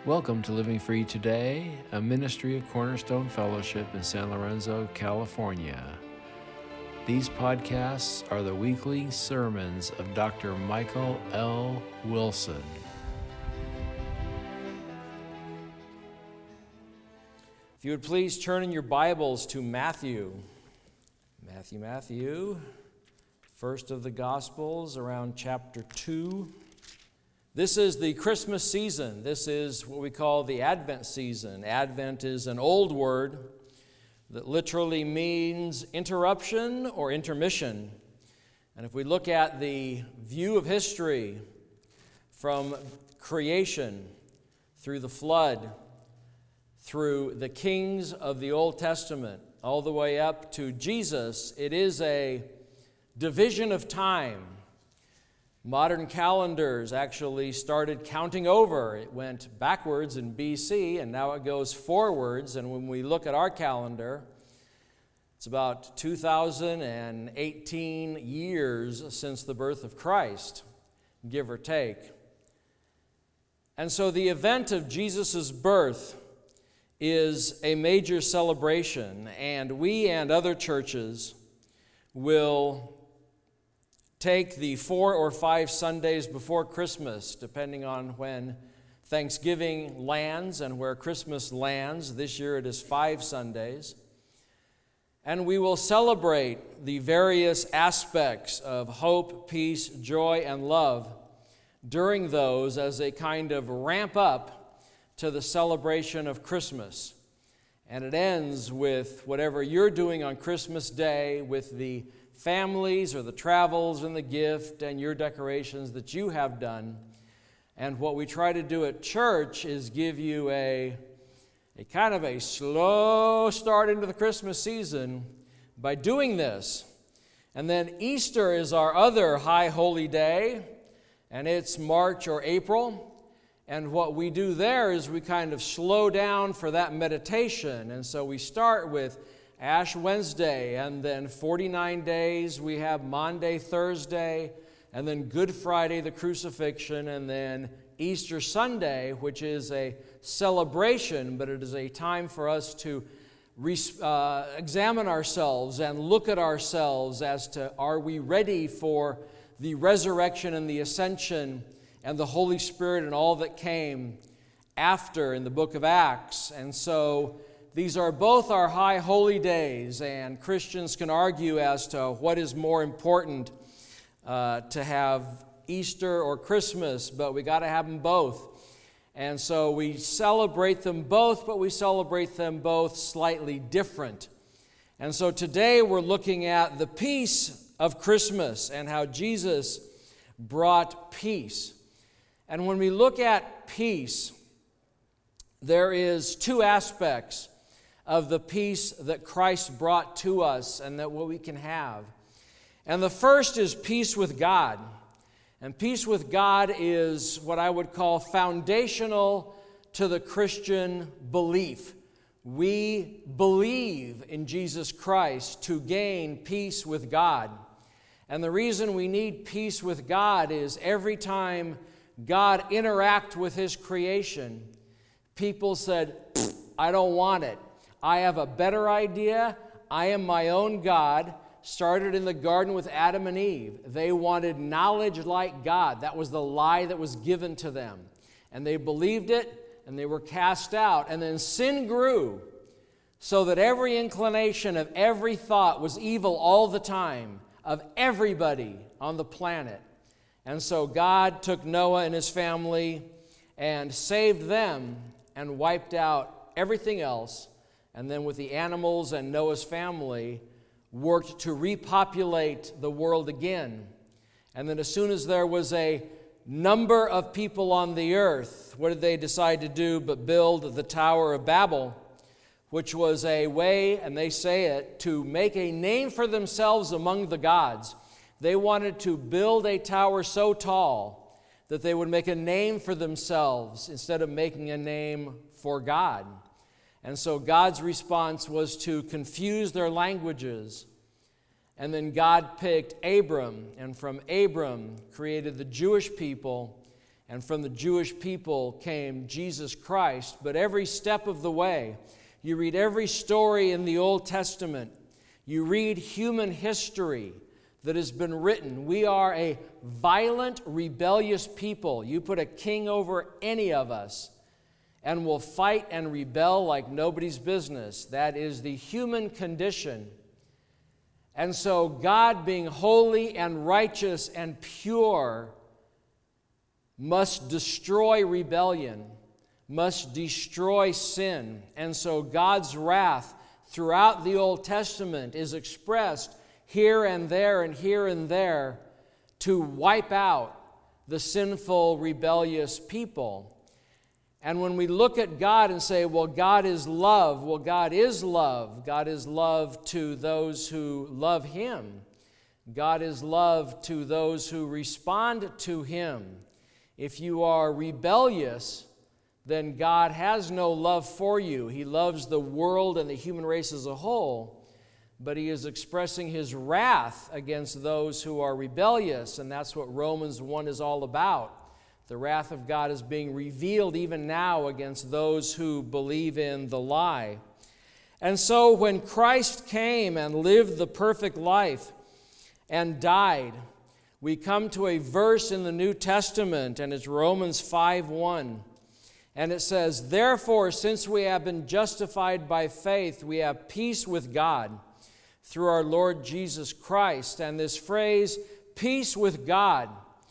Welcome to Living Free Today, a ministry of Cornerstone Fellowship in San Lorenzo, California. These podcasts are the weekly sermons of Dr. Michael L. Wilson. If you would please turn in your Bibles to Matthew, first of the Gospels, around chapter 2. This is the Christmas season. This is what we call the Advent season. Advent is an old word that literally means interruption or intermission. And if we look at the view of history from creation, through the flood, through the kings of the Old Testament, all the way up to Jesus, it is a division of time. Modern calendars actually started counting over. It went backwards in BC, and now it goes forwards. And when we look at our calendar, it's about 2018 years since the birth of Christ, give or take. And so the event of Jesus' birth is a major celebration, and we and other churches will take the 4 or 5 Sundays before Christmas, depending on when Thanksgiving lands and where Christmas lands. This year it is 5 Sundays. And we will celebrate the various aspects of hope, peace, joy, and love during those as a kind of ramp up to the celebration of Christmas. And it ends with whatever you're doing on Christmas Day with the families or the travels and the gift and your decorations that you have done. And what we try to do at church is give you a kind of a slow start into the Christmas season by doing this. And then Easter is our other high holy day, and it's March or April. And what we do there is we kind of slow down for that meditation. And so we start with Ash Wednesday, and then 49 days we have Maundy, Thursday, and then Good Friday, the crucifixion, and then Easter Sunday, which is a celebration, but it is a time for us to examine ourselves and look at ourselves as to are we ready for the resurrection and the ascension and the Holy Spirit and all that came after in the book of Acts. And so these are both our high holy days, and Christians can argue as to what is more important to have Easter or Christmas, but we got to have them both. And so we celebrate them both, but we celebrate them both slightly different. And so today we're looking at the peace of Christmas and how Jesus brought peace. And when we look at peace, there is 2 aspects of the peace that Christ brought to us and that what we can have. And the first is peace with God. And peace with God is what I would call foundational to the Christian belief. We believe in Jesus Christ to gain peace with God. And the reason we need peace with God is every time God interacts with His creation, people said, I don't want it. I have a better idea. I am my own God. Started in the garden with Adam and Eve. They wanted knowledge like God. That was the lie that was given to them. And they believed it, and they were cast out. And then sin grew so that every inclination of every thought was evil all the time, of everybody on the planet. And so God took Noah and his family and saved them and wiped out everything else. And then with the animals and Noah's family, worked to repopulate the world again. And then as soon as there was a number of people on the earth, what did they decide to do but build the Tower of Babel, which was a way, and they say it, to make a name for themselves among the gods. They wanted to build a tower so tall that they would make a name for themselves instead of making a name for God. And so God's response was to confuse their languages. And then God picked Abram, and from Abram created the Jewish people, And from the Jewish people came Jesus Christ. But every step of the way, you read every story in the Old Testament, you read human history that has been written. We are a violent, rebellious people. You put a king over any of us, and we'll fight and rebel like nobody's business. That is the human condition. And so God, being holy and righteous and pure, must destroy rebellion, must destroy sin. And so God's wrath throughout the Old Testament is expressed here and there and here and there to wipe out the sinful, rebellious people. And when we look at God and say, well, God is love, well, God is love. God is love to those who love Him. God is love to those who respond to Him. If you are rebellious, then God has no love for you. He loves the world and the human race as a whole, but He is expressing His wrath against those who are rebellious, and that's what Romans 1 is all about. The wrath of God is being revealed even now against those who believe in the lie. And so when Christ came and lived the perfect life and died, we come to a verse in the New Testament, and it's Romans 5:1. And it says, "Therefore, since we have been justified by faith, we have peace with God through our Lord Jesus Christ." And this phrase, peace with God,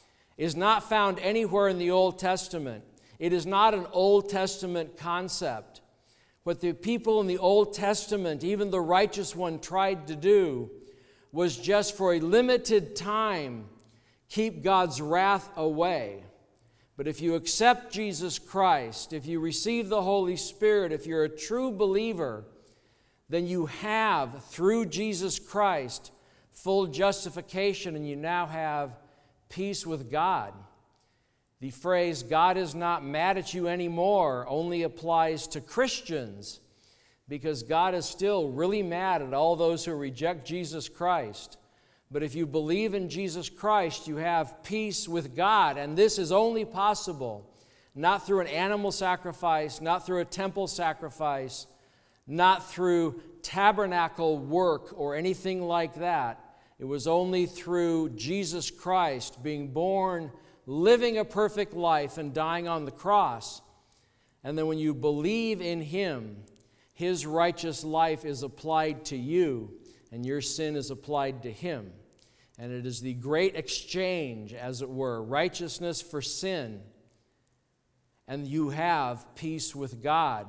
is not found anywhere in the Old Testament. It is not an Old Testament concept. What the people in the Old Testament, even the righteous one, tried to do was just for a limited time keep God's wrath away. But if you accept Jesus Christ, if you receive the Holy Spirit, if you're a true believer, then you have, through Jesus Christ, full justification, and you now have peace with God. The phrase, God is not mad at you anymore, only applies to Christians, because God is still really mad at all those who reject Jesus Christ. But if you believe in Jesus Christ, you have peace with God. And this is only possible not through an animal sacrifice, not through a temple sacrifice, not through tabernacle work or anything like that. It was only through Jesus Christ being born, living a perfect life, and dying on the cross. And then when you believe in Him, His righteous life is applied to you, and your sin is applied to Him. And it is the great exchange, as it were, righteousness for sin. And you have peace with God.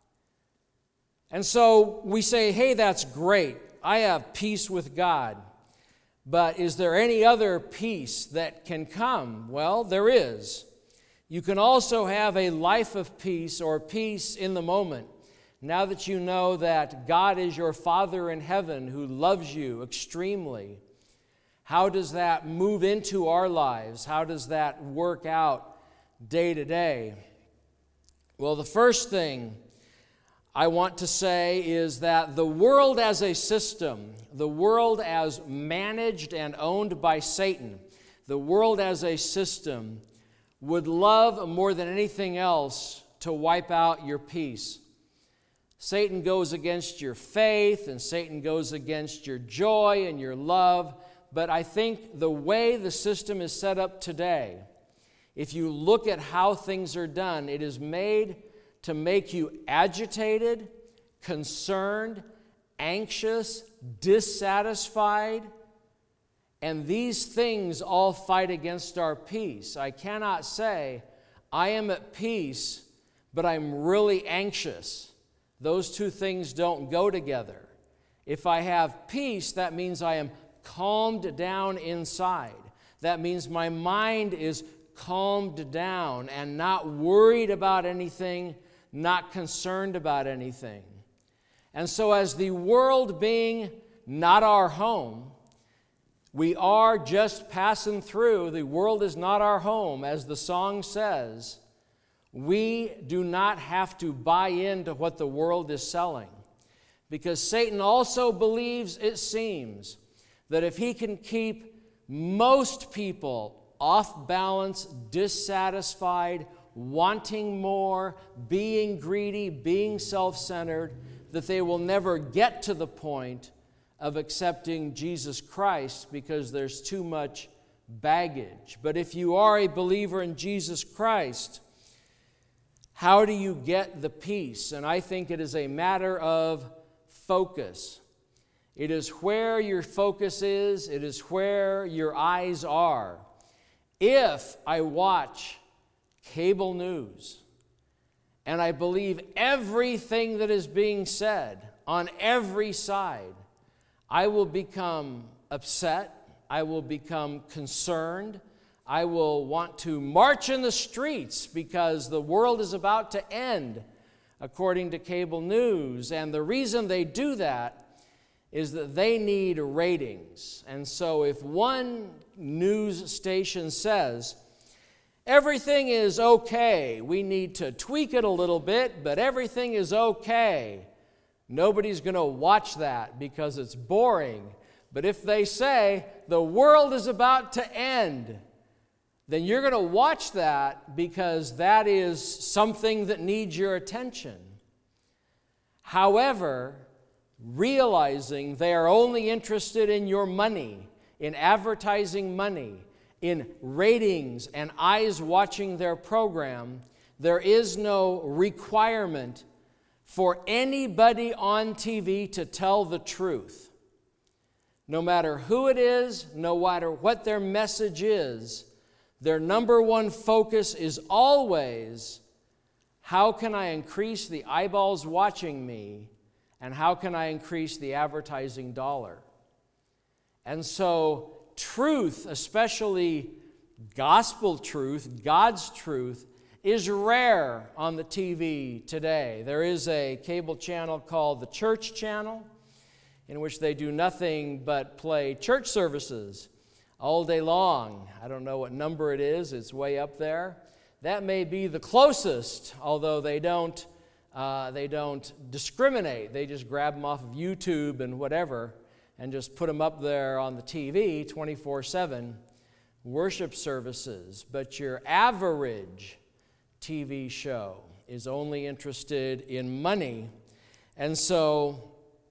And so we say, hey, that's great. I have peace with God. But is there any other peace that can come? Well, there is. You can also have a life of peace, or peace in the moment, now that you know that God is your Father in heaven who loves you extremely. How does that move into our lives? How does that work out day to day? Well, the first thing I want to say is that the world as a system, the world as managed and owned by Satan, the world as a system would love more than anything else to wipe out your peace. Satan goes against your faith, and Satan goes against your joy and your love. But I think the way the system is set up today, if you look at how things are done, it is made to make you agitated, concerned, anxious, dissatisfied. And these things all fight against our peace. I cannot say, I am at peace, but I'm really anxious. Those two things don't go together. If I have peace, that means I am calmed down inside. That means my mind is calmed down and not worried about anything, not concerned about anything. And so as the world being not our home, we are just passing through. The world is not our home, as the song says. We do not have to buy into what the world is selling, because Satan also believes, it seems, that if he can keep most people off balance, dissatisfied, wanting more, being greedy, being self-centered, that they will never get to the point of accepting Jesus Christ because there's too much baggage. But if you are a believer in Jesus Christ, how do you get the peace? And I think it is a matter of focus. It is where your focus is. It is where your eyes are. If I watch cable news and I believe everything that is being said on every side, I will become upset. I will become concerned. I will want to march in the streets because the world is about to end, according to cable news. And the reason they do that is that they need ratings. And so if one news station says, everything is okay, we need to tweak it a little bit, but everything is okay, nobody's going to watch that because it's boring. But if they say, the world is about to end, then you're going to watch that because that is something that needs your attention. However, realizing they are only interested in your money, in advertising money, in ratings and eyes watching their program, there is no requirement for anybody on TV to tell the truth. No matter who it is, no matter what their message is, their number one focus is always, how can I increase the eyeballs watching me, and how can I increase the advertising dollar? And so truth, especially gospel truth, God's truth, is rare on the TV today. There is a cable channel called the Church Channel, in which they do nothing but play church services all day long. I don't know what number it is. It's way up there. That may be the closest, although they don't discriminate. They just grab them off of YouTube and whatever and just put them up there on the TV 24/7 worship services. But your average TV show is only interested in money. And so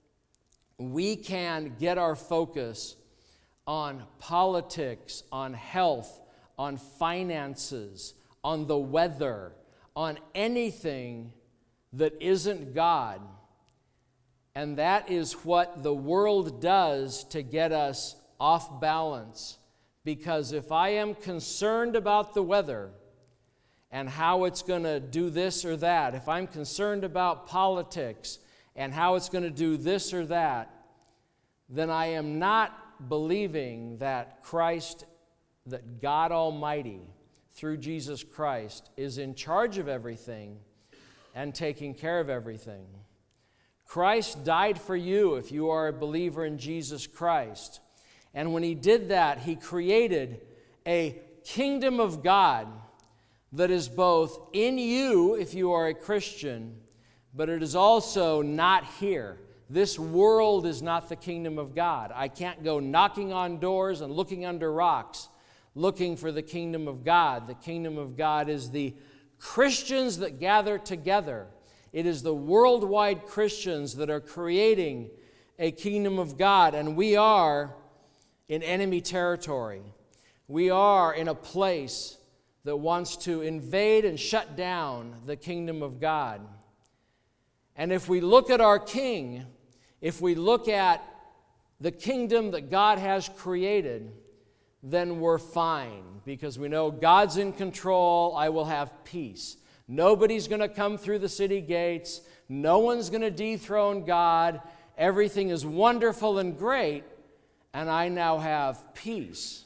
we can get our focus on politics, on health, on finances, on the weather, on anything that isn't God. And that is what the world does to get us off balance. Because if I am concerned about the weather and how it's going to do this or that, if I'm concerned about politics and how it's going to do this or that, then I am not believing that Christ, that God Almighty, through Jesus Christ, is in charge of everything and taking care of everything. Christ died for you if you are a believer in Jesus Christ. And when He did that, He created a kingdom of God that is both in you if you are a Christian, but it is also not here. This world is not the kingdom of God. I can't go knocking on doors and looking under rocks looking for the kingdom of God. The kingdom of God is the Christians that gather together. It is the worldwide Christians that are creating a kingdom of God, and we are in enemy territory. We are in a place that wants to invade and shut down the kingdom of God. And if we look at our King, if we look at the kingdom that God has created, then we're fine, because we know God's in control. I will have peace. Nobody's going to come through the city gates. No one's going to dethrone God. Everything is wonderful and great, and I now have peace.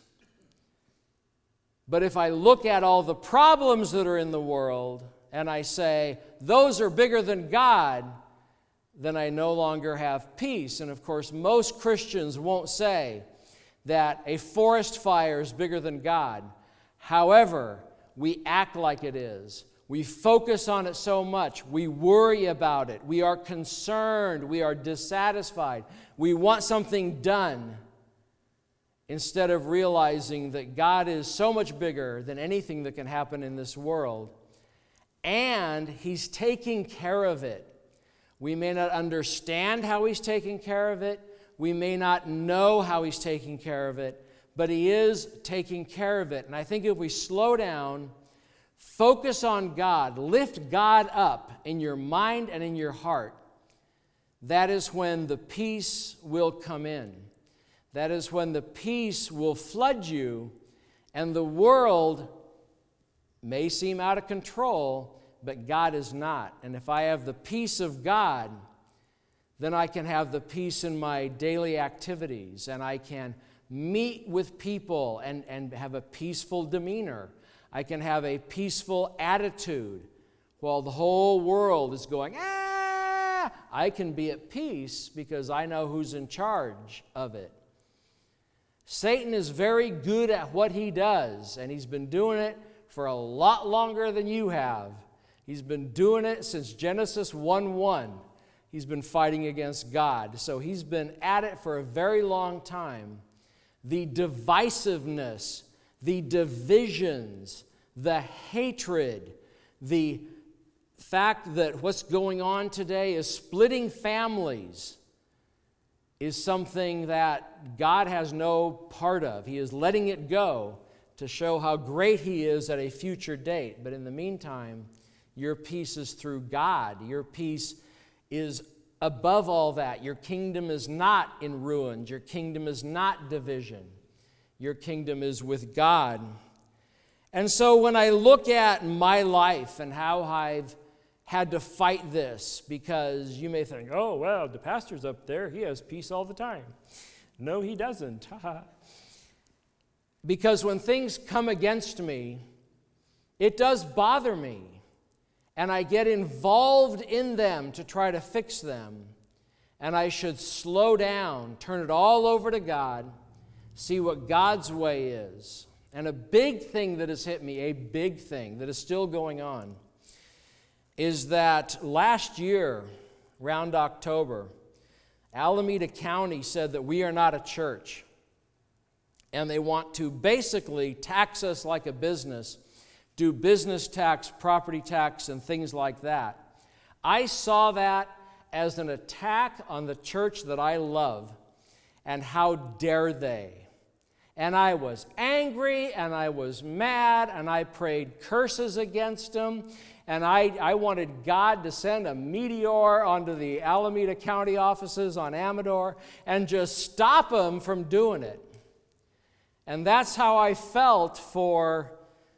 But if I look at all the problems that are in the world and I say, those are bigger than God, then I no longer have peace. And of course, most Christians won't say that a forest fire is bigger than God. However, we act like it is. We focus on it so much. We worry about it. We are concerned. We are dissatisfied. We want something done. instead of realizing that God is so much bigger than anything that can happen in this world, and He's taking care of it. We may not understand how He's taking care of it. We may not know how He's taking care of it, but He is taking care of it. And I think if we slow down, focus on God, lift God up in your mind and in your heart, that is when the peace will come in. That is when the peace will flood you, and the world may seem out of control, but God is not. And if I have the peace of God, then I can have the peace in my daily activities, and I can meet with people and have a peaceful demeanor. I can have a peaceful attitude while the whole world is going, I can be at peace because I know who's in charge of it. Satan is very good at what he does, and he's been doing it for a lot longer than you have. He's been doing it since Genesis 1:1. He's been fighting against God. So he's been at it for a very long time. The divisiveness, the divisions, the hatred, the fact that what's going on today is splitting families is something that God has no part of. He is letting it go to show how great He is at a future date. But in the meantime, your peace is through God. Your peace is above all that. Your kingdom is not in ruins. Your kingdom is not division. Your kingdom is with God. And so when I look at my life and how I've had to fight this, because you may think, oh, well, the pastor's up there. He has peace all the time. No, he doesn't. Because when things come against me, it does bother me. And I get involved in them to try to fix them. And I should slow down, turn it all over to God, see what God's way is. And a big thing that has hit me, a big thing that is still going on, is that last year, around October, Alameda County said that we are not a church. And they want to basically tax us like a business, do business tax, property tax, and things like that. I saw that as an attack on the church that I love, and how dare they. And I was angry, and I was mad, and I prayed curses against them, and I wanted God to send a meteor onto the Alameda County offices on Amador and just stop them from doing it. And that's how I felt for,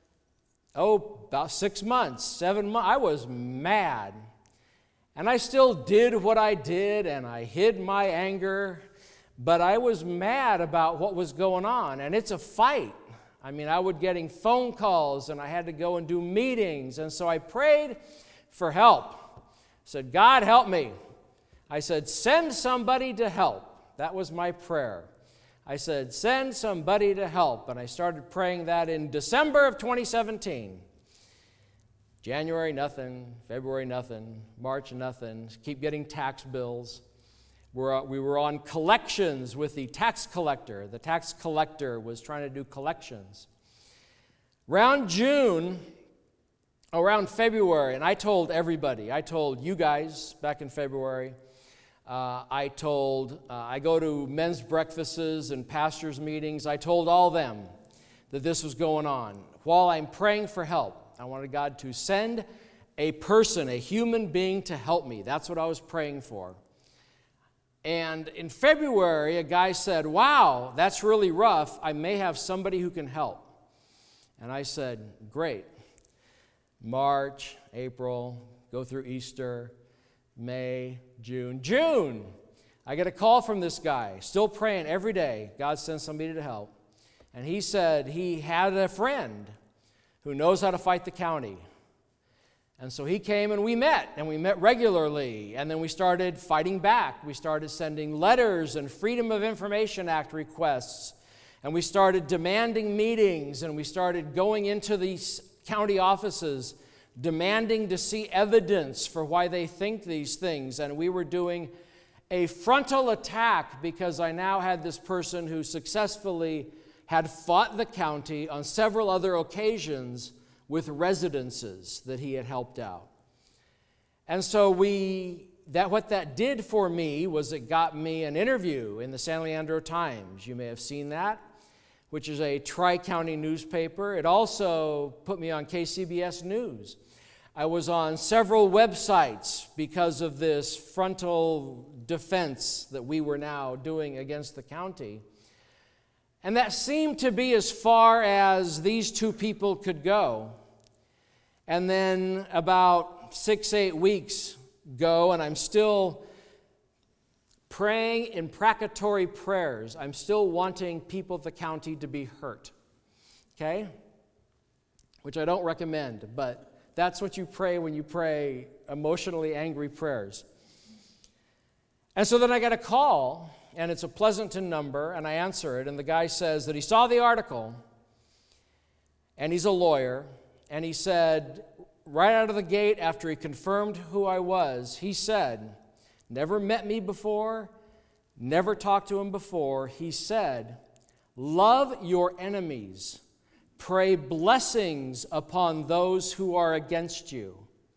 about 6 months, 7 months. I was mad. And I still did what I did, and I hid my anger, but I was mad about what was going on. And it's a fight. I mean, I was getting phone calls, and I had to go and do meetings. And so I prayed for help. I said, God, help me. I said, send somebody to help. That was my prayer. I said, send somebody to help. And I started praying that in December of 2017. January, nothing. February, nothing. March, nothing. Keep getting tax bills. We were on collections with the tax collector. The tax collector was trying to do collections. Around February, and I told everybody, I told you guys back in February, I go to men's breakfasts and pastors' meetings. I told all them that this was going on. While I'm praying for help, I wanted God to send a person, a human being to help me. That's what I was praying for. And in February, a guy said, wow, that's really rough. I may have somebody who can help. And I said, great. March, April, go through Easter, May, June. June! I get a call from this guy, still praying every day. God sends somebody to help. And he said he had a friend who knows how to fight the county. And so he came and we met regularly, and then we started fighting back. We started sending letters and Freedom of Information Act requests, and we started demanding meetings, and we started going into these county offices demanding to see evidence for why they think these things. And we were doing a frontal attack because I now had this person who successfully had fought the county on several other occasions with residences that he had helped out. And so what that did for me was it got me an interview in the San Leandro Times. You may have seen that, which is a tri-county newspaper. It also put me on KCBS News. I was on several websites because of this frontal defense that we were now doing against the county. And that seemed to be as far as these two people could go. And then about 6-8 weeks go, and I'm still praying imprecatory prayers. I'm still wanting people of the county to be hurt. Okay? Which I don't recommend, but that's what you pray when you pray emotionally angry prayers. And so then I get a call, and it's a Pleasanton number, and I answer it, and the guy says that he saw the article, and he's a lawyer, and he said, right out of the gate, after he confirmed who I was, he said, never met me before, never talked to him before, he said, love your enemies. Pray blessings upon those who are against you.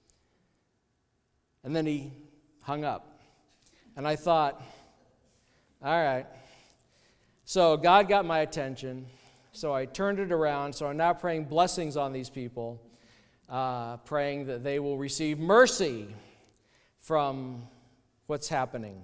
And then he hung up. And I thought, all right. So God got my attention. So I turned it around. So I'm now praying blessings on these people, praying that they will receive mercy from what's happening.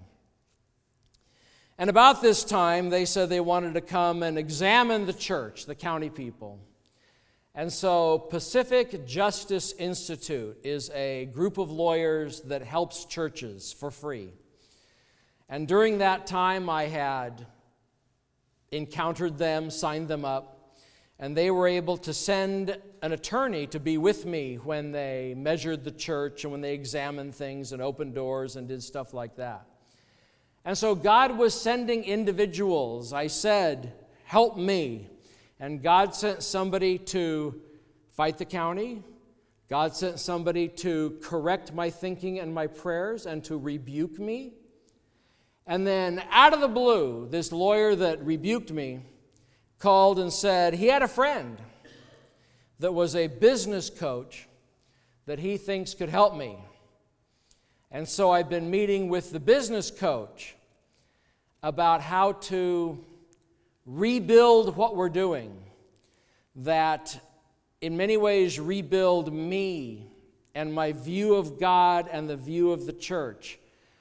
And about this time, they said they wanted to come and examine the church, the county people. And so Pacific Justice Institute is a group of lawyers that helps churches for free. And during that time, I had encountered them, signed them up, and they were able to send an attorney to be with me when they measured the church and when they examined things and opened doors and did stuff like that. And so God was sending individuals. I said, help me. And God sent somebody to fight the county. God sent somebody to correct my thinking and my prayers and to rebuke me. And then out of the blue, this lawyer that rebuked me called and said he had a friend that was a business coach that he thinks could help me. And so I've been meeting with the business coach about how to rebuild what we're doing, that in many ways rebuild me and my view of God and the view of the church.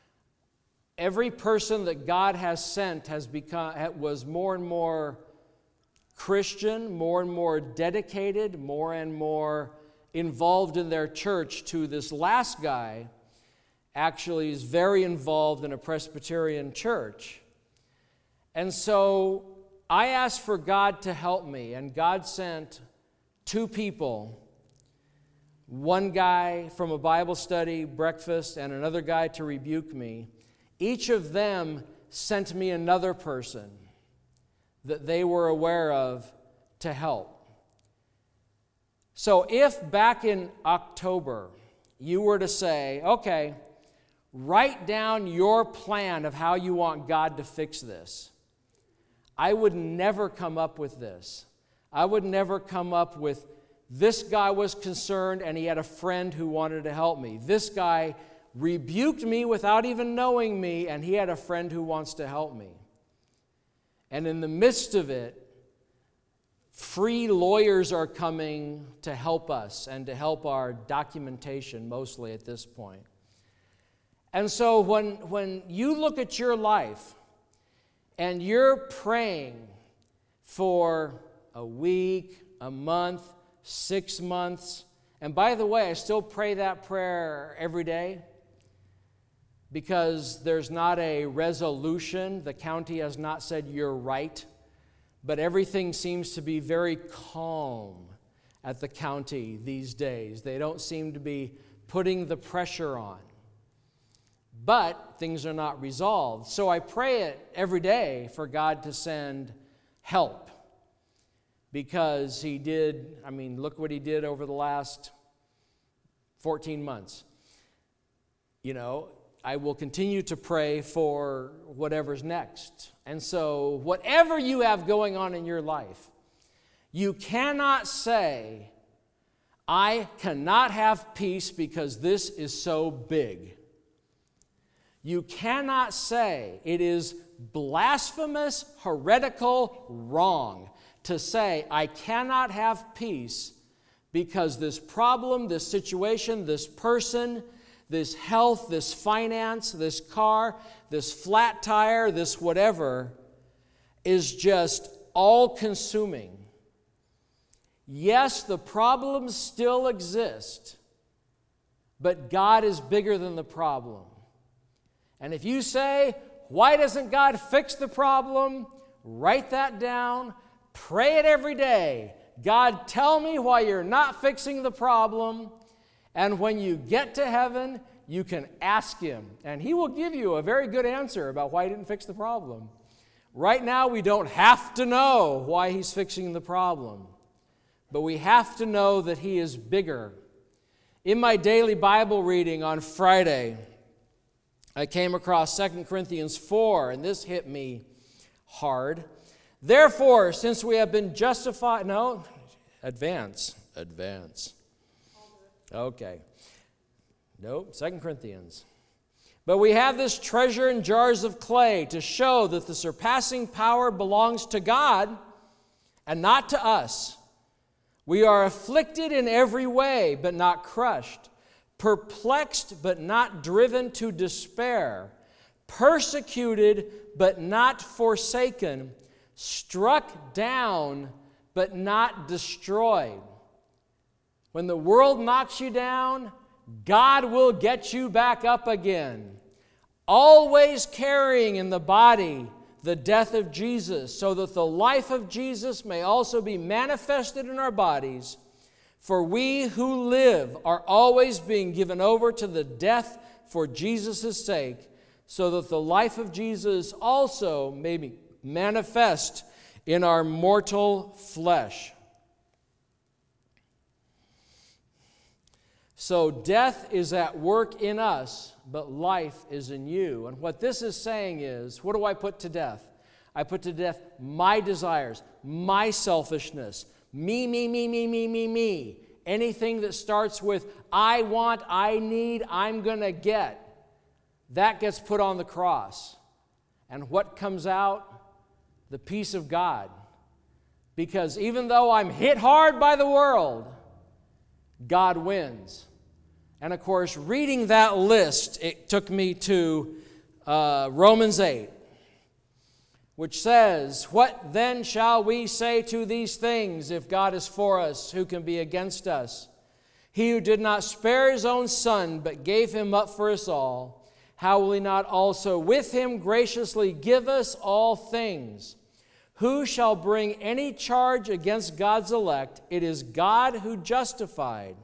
Every person that God has sent was more and more Christian, more and more dedicated, more and more involved in their church, to this last guy actually is very involved in a Presbyterian church. And so I asked for God to help me, and God sent two people, one guy from a Bible study breakfast and another guy to rebuke me. Each of them sent me another person that they were aware of to help. So if back in October you were to say, okay, write down your plan of how you want God to fix this, I would never come up with this. I would never come up with, this guy was concerned and he had a friend who wanted to help me. This guy rebuked me without even knowing me, and he had a friend who wants to help me. And in the midst of it, free lawyers are coming to help us and to help our documentation, mostly at this point. And so when you look at your life and you're praying for a week, a month, 6 months, and by the way, I still pray that prayer every day because there's not a resolution. The county has not said you're right, but everything seems to be very calm at the county these days. They don't seem to be putting the pressure on. But things are not resolved. So I pray it every day for God to send help. Because he did, look what he did over the last 14 months. I will continue to pray for whatever's next. And so, whatever you have going on in your life, you cannot say, I cannot have peace because this is so big. You cannot say it is blasphemous, heretical, wrong to say, I cannot have peace because this problem, this situation, this person, this health, this finance, this car, this flat tire, this whatever, is just all-consuming. Yes, the problems still exist, but God is bigger than the problem. And if you say, why doesn't God fix the problem? Write that down. Pray it every day. God, tell me why you're not fixing the problem. And when you get to heaven, you can ask Him. And He will give you a very good answer about why He didn't fix the problem. Right now, we don't have to know why He's fixing the problem. But we have to know that He is bigger. In my daily Bible reading on Friday, I came across 2 Corinthians 4, and this hit me hard. Therefore, since we have been justified... No, advance. Okay. Nope, 2 Corinthians. But we have this treasure in jars of clay to show that the surpassing power belongs to God and not to us. We are afflicted in every way, but not crushed. Perplexed, but not driven to despair. Persecuted, but not forsaken. Struck down, but not destroyed. When the world knocks you down, God will get you back up again. Always carrying in the body the death of Jesus, so that the life of Jesus may also be manifested in our bodies. For we who live are always being given over to the death for Jesus' sake, so that the life of Jesus also may be manifest in our mortal flesh. So death is at work in us, but life is in you. And what this is saying is, what do I put to death? I put to death my desires, my selfishness, me. Anything that starts with, I want, I need, I'm going to get, that gets put on the cross. And what comes out? The peace of God. Because even though I'm hit hard by the world, God wins. And of course, reading that list, it took me to Romans 8, which says, what then shall we say to these things? If God is for us, who can be against us? He who did not spare His own Son, but gave Him up for us all, how will He not also with Him graciously give us all things? Who shall bring any charge against God's elect? It is God who justified.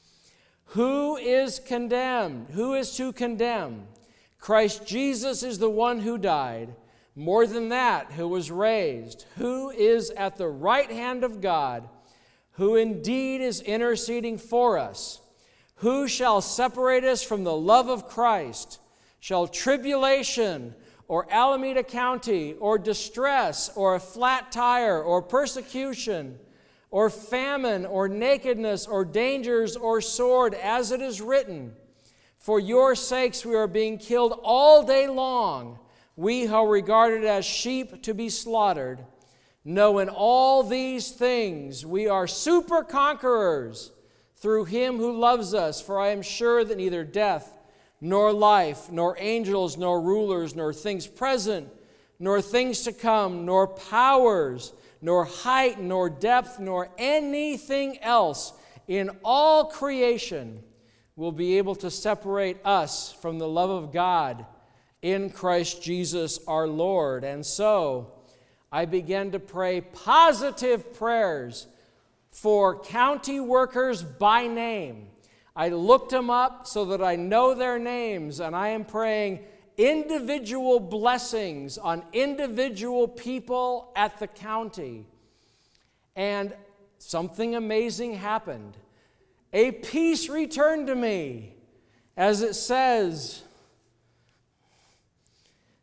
Who is condemned? Who is to condemn? Christ Jesus is the one who died. More than that, who was raised, who is at the right hand of God, who indeed is interceding for us. Who shall separate us from the love of Christ? Shall tribulation, or Alameda County, or distress, or a flat tire, or persecution, or famine, or nakedness, or dangers, or sword, as it is written, for your sakes we are being killed all day long, we who are regarded as sheep to be slaughtered. No, in all these things we are super conquerors through Him who loves us, for I am sure that neither death, nor life, nor angels, nor rulers, nor things present, nor things to come, nor powers, nor height, nor depth, nor anything else in all creation will be able to separate us from the love of God in Christ Jesus our Lord. And so I began to pray positive prayers for county workers by name. I looked them up so that I know their names, and I am praying individual blessings on individual people at the county. And something amazing happened. A peace returned to me, as it says,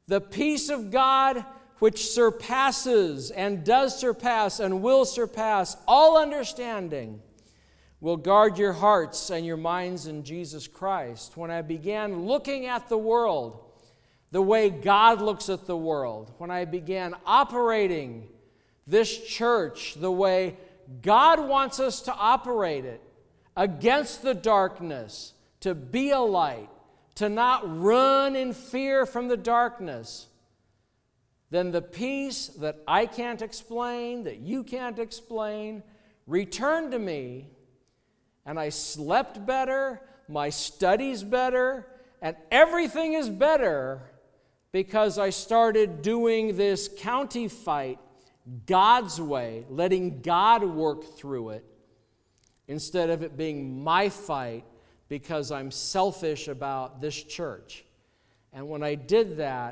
The peace of God, which surpasses and does surpass and will surpass all understanding, will guard your hearts and your minds in Jesus Christ. When I began looking at the world the way God looks at the world, when I began operating this church the way God wants us to operate it, against the darkness, to be a light, to not run in fear from the darkness, then the peace that I can't explain, that you can't explain, returned to me, and I slept better, my studies better, and everything is better because I started doing this county fight God's way, letting God work through it, instead of it being my fight because I'm selfish about this church. And when I did that,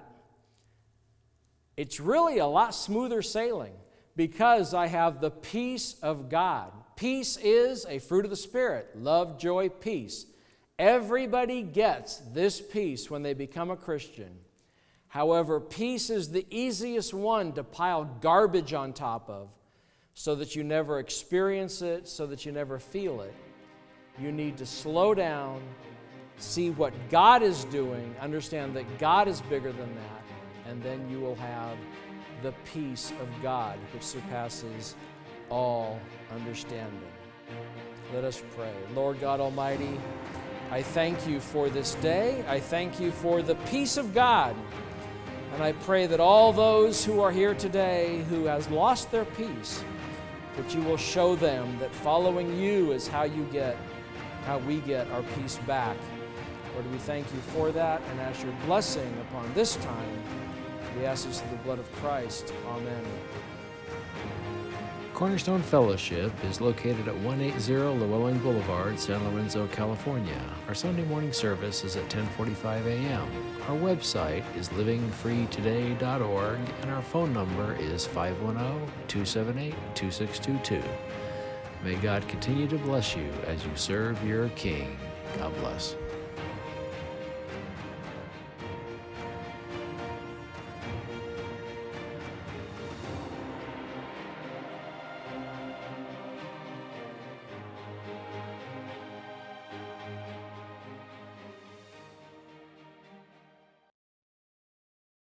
it's really a lot smoother sailing because I have the peace of God. Peace is a fruit of the Spirit: love, joy, peace. Everybody gets this peace when they become a Christian. However, peace is the easiest one to pile garbage on top of so that you never experience it, so that you never feel it. You need to slow down, see what God is doing, understand that God is bigger than that, and then you will have the peace of God, which surpasses all understanding. Let us pray. Lord God Almighty, I thank you for this day. I thank you for the peace of God. And I pray that all those who are here today who has lost their peace, that you will show them that following you is how we get our peace back. Lord, we thank you for that and ask your blessing upon this time. We ask this through the blood of Christ. Amen. Cornerstone Fellowship is located at 180 Llewellyn Boulevard, San Lorenzo, California. Our Sunday morning service is at 10:45 a.m. Our website is livingfreetoday.org, and our phone number is 510-278-2622. May God continue to bless you as you serve your King. God bless.